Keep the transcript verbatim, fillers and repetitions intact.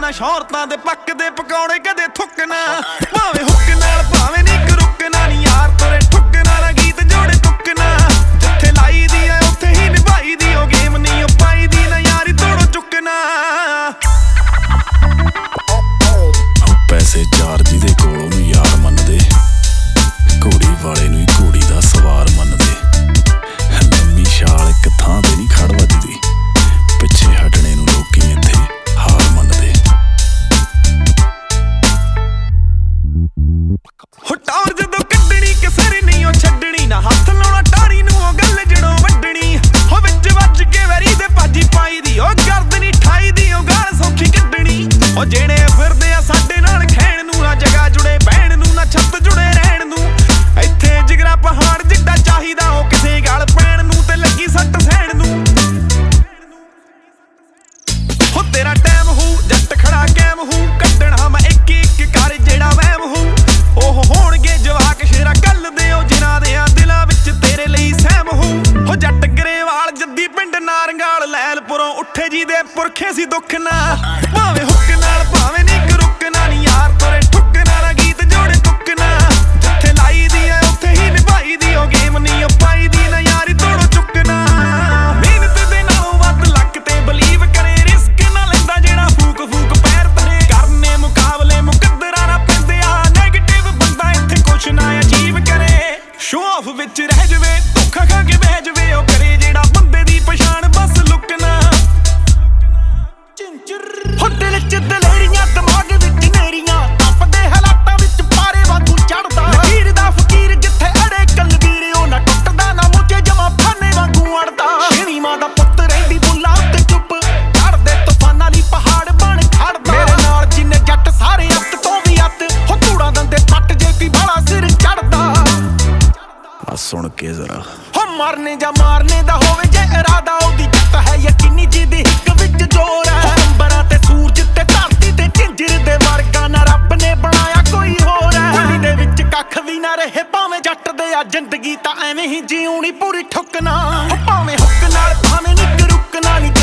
ਨਾ ਸ਼ੌਹਰਤਾਂ ਦੇ ਪੱਕਦੇ ਪਕੌੜੇ ਕਦੇ ਥੁੱਕਣਾ ਭਾਵੇਂ ਹੁੱਕ ਨਾਲ ਭਾਵੇਂ ਨੀ ਰੁਕਣਾ ਨੀ ਯਾਰ ਤੇਰੇ ਠੁੱਕਣਾ ਨਾ ਗੀਤ ਜੋੜੇ ਤੁੱਕਣਾ ਜਿੱਥੇ ਲਾਈ ਦੀ ਐ ਉੱਥੇ ਹੀ ਨਿਭਾਈ ਦੀ ਉਹ ਗੇਮ ਨੀ ਉਹ ਪਾਈ ਦੀ ਨਾ ਯਾਰੀ ਤੋੜੋ ਚੁੱਕਣਾ ਪੈਸੇ ਚਾਰ ਜਿਹਦੇ ਕੋਲ ਉਹਨੂੰ ਯਾਰ ਮੰਨਦੇ ਘੋੜੀ ਵਾਲੇ ਨੂੰ ਹੀ ਘੋੜੀ ਦਾ ਸਵਾਰ ਮੰਨਦੇ ਲੰਮੀ ਛਾਲ ਇੱਕ ਥਾਂ ਤੇ ਨਹੀਂ ਖੜ ਵੱਜਦੀ ਪਿੱਛੇ ਹਟਣੇ ਨੂੰ ਲੋਕੀ ਇੱਥੇ ਹਾਰ ਮੰਨਦੇ ਹੁਟਾਰ ਜਦੋਂ ਕੱਢਣੀ ਕਿਸੇ ਨਹੀਂ ਉਹ ਛੱਡਣੀ ਨਾ ਹੱਥ ਲਾਉਣਾ ਟਾਰੀ ਨੂੰ ਉਹ ਗੱਲ ਜੜੋਂ ਵੱਢਣੀ ਹੋ ਵਿੱਚ ਵੱਜ ਕੇ ਵੈਰੀ ਦੇ ਭਾਜੀ ਪਾਈ ਦੀ ਉਹ ਗਰਦਨੀ ਠਾਈ ਦੀ ਉਹ ਗਾਲ ਸੌਖੀ ਕੱਢਣੀ ਉਹ ਜਿਹੜੇ ਫਿਰਦੇ ਆ ਸਾਡੇ ਨਾਲ ਖੈਣ ਨੂੰ ਨਾ ਜਗਾ ਜੁੜੇ ਬਹਿਣ ਨੂੰ ਨਾ ਛੱਤ ਜੁੜੇ ਰਹਿਣ ਨੂੰ ਇੱਥੇ ਜਿਗਰਾ ਪਹਾੜ ਜਿੱਡਾ ਚਾਹੀਦਾ ਉਹ ਕਿਸੇ ਗਲ ਪੈਣ ਨੂੰ ਤੇ ਲੱਗੀ ਸੱਟ ਸਹਿਣ ਨੂੰ ਹੋ ਤੇਰਾ ਟਾਈਮ ਹੋ ਜੱਟ ਖੜਾ ਕੈਮ ਹੋ ਕੱਢਣਾ ਮੈਂ ਇੱਕ ਇੱਕ ਕਰ ਜਿਹੜਾ ਵਹਿਮ ਹੋ ਉਹ ਹੋਣਗੇ ਜਵਾਕ ਸ਼ੇਰਾ ਕੱਲ ਦੇ ਉਹ ਜਿਨ੍ਹਾਂ ਦੇ ਆ ਦਿਲਾਂ ਵਿੱਚ ਤੇਰੇ ਲਈ ਸਹਿਮ ਹੋ ਹੋ ਜੱਟ ਗਰੇਵਾਲ ਜੱਦੀ ਪਿੰਡ ਨਾਰੰਗਾਲ ਲੈਲਪੁਰੋਂ ਉੱਠੇ ਜੀ ਦੇ ਪੁਰਖੇ ਸੀ ਦੁੱਖ ਨਾ ਭਾਵੇਂ ਹੁੱਕ ਨਾਲ ਭਾਵੇਂ ਨੀ ਰੁਕਣਾ ਨੀ ਯਾਰ ਤੇਰੇ ਠੁੱਕਣਾ ਨਾ ਗੀਤ ਜੋੜੇ ਤੁੱਕਣਾ ਜਿੱਥੇ ਲਾਈ ਦੀ ਐ ਉੱਥੇ ਹੀ ਨਿਭਾਈ ਦੀ ਉਹ ਗੇਮ ਨੀ ਉਹ ਪਾਈ ਦੀ ਨਾ ਯਾਰੀ ਤੋੜੋ ਚੁੱਕਣਾ ਮਿਹਨਤ ਦੇ ਨਾਲੋਂ ਵੱਧ ਲੱਕ ਤੇ ਬਲੀਵ ਕਰੇ ਰਿਸਕ ਨਾ ਲੈਂਦਾ ਜਿਹੜਾ ਫੂਕ ਫੂਕ ਪੈਰ ਤਰੇ ਕਰਨੇ ਮੁਕਾਬਲੇ ਮੁਕੱਦਰਾਂ ਨਾ ਪੈਂਦੇ ਆ ਨੈਗੇਟਿਵ ਬੰਦਾ ਇੱਥੇ ਕੁਛ ਨਾ ਅਚੀਵ ਕਰੇ ਸ਼ੋ ਆਫ ਵਿੱਚ ਰਹਿ ਜਵੇ ਧੋਖਾ ਖਾ ਕੇ ਬਹਿ ਜਵੇ ਉਹ ਕਰੇ ਜਿਹੜਾ ਬੰਦੇ ਦੀ ਪਛਾਣ ਬਸ ਲੁਕਣਾ ਹੋ ਦਿਲ ਚ ਦਲੇਰੀਆਂ ਦਿਮਾਗ ਵਿੱਚ ਨੇਰੀਆਂ ਟੱਪਦੇ ਹਾਲਾਤਾਂ ਵਿੱਚ ਪਾਰੇ ਵਾਂਗੂ ਚੜਦਾ ਲਕੀਰ ਦਾ ਫਕੀਰ ਜਿੱਥੇ ਅੜੇ ਕਲਵੀਰ ਉਹ ਨਾ ਟੁੱਟਦਾ ਨਾ ਮੁੱਝੇ ਜਮਾ ਫਾਨੇ ਵਾਂਗੂ ਅੜਦਾ ਸ਼ੇਰੀ ਮਾਂ ਦਾ ਪੁੱਤ ਰਹਿੰਦੀ ਬੁੱਲਾ ਉੱਤੇ ਚੁੱਪ ਚੜਦੇ ਤੂਫਾਨਾਂ ਲਈ ਪਹਾੜ ਬਣ ਖੜਦਾ ਮੇਰੇ ਨਾਲ ਜਿੰਨੇ ਜੱਟ ਸਾਰੇ ਅੱਤ ਤੋਂ ਵੀ ਅੱਤ ਹੋ ਧੂੜਾਂ ਦੰਦੇ ਪੱਟ ਜੇ ਕੋਈ ਬਾਲਾ ਸਿਰ ਚੜਦਾ ਆ ਸੁਣ ਕੇ ਜ਼ਰਾ ਹੋ ਮਰਨੇ ਜਾਂ ਮਾਰਨੇ ਦਾ ਹੋਵੇ ਜੇ ਇਰਾਦਾ ਉਹਦੀ ਜਿੱਤ ਹੈ ਯਕੀਨੀ ਜਿਹਦੀ ਹਿੱਕ ਵਿੱਚ ਜ਼ੋਰ ਹੈ ਅੰਬਰਾਂ ਤੇ ਸੂਰਜ ਤੇ ਧਰਤੀ ਤੇ ਝਿੰਜਰ ਦੇ ਵਰਗਾ ਨਾ ਰੱਬ ਨੇ ਬਣਾਇਆ ਕੋਈ ਹੋਰ ਹੈ ਗਲੀ ਦੇ ਵਿੱਚ ਕੱਖ ਵੀ ਨਾ ਰਹੇ ਭਾਵੇਂ ਜੱਟ ਦੇ ਆ ਜ਼ਿੰਦਗੀ ਤਾਂ ਐਵੇਂ ਹੀ ਜਿਉਣੀ ਪੂਰੀ ਠੁੱਕਣਾ ਭਾਵੇਂ ਹੁੱਕ ਨਾਲ ਭਾਵੇਂ ਨੀ ਰੁਕਣਾ ਨੀ